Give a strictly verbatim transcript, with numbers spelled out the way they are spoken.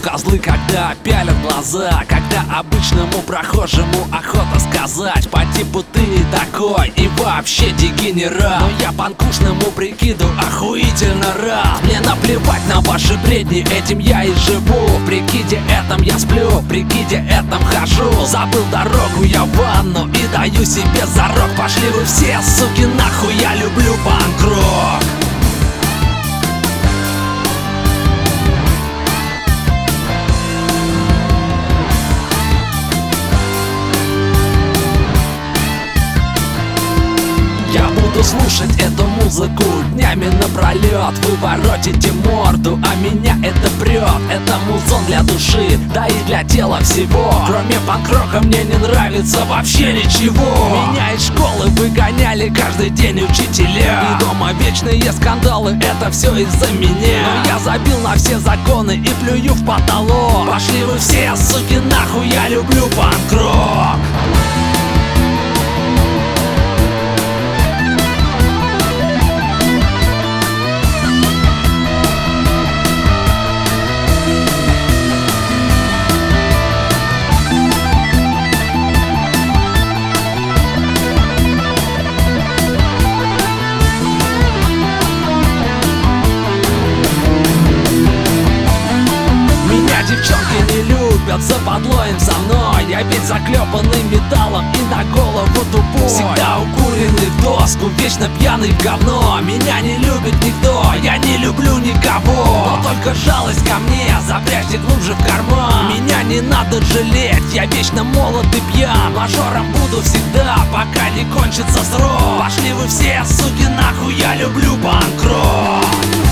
козлы, когда пялят глаза, когда обычному прохожему охота сказать по типу ты такой и вообще дегенерат. Но я панкушному прикиду охуительно рад. Мне наплевать на ваши бредни, этим я и живу. В прикиде этом я сплю, в прикиде этом хожу. Забыл дорогу я в ванну и даю себе зарок. Пошли вы все, суки, нахуй, я люблю панк-рок. Я буду слушать эту музыку днями напролет. Вы воротите морду, а меня это прет. Это музон для души, да и для тела всего. Кроме панк-рока мне не нравится вообще ничего. Меня из школы выгоняли каждый день учителя. И дома вечные скандалы, это все из-за меня. Но я забил на все законы и плюю в потолок. Пошли вы все, суки, нахуй, я люблю панк-рок. Девчонки не любят, западло им со мной. Я ведь заклепанный металлом и на голову тупой. Всегда укуренный в доску, вечно пьяный в говно. Меня не любит никто, я не люблю никого. Но только жалость ко мне, запрячьте глубже в карман. Меня не надо жалеть, я вечно молод и пьян. Мажором буду всегда, пока не кончится срок. Пошли вы все, суки, нахуй, я люблю панк-рок.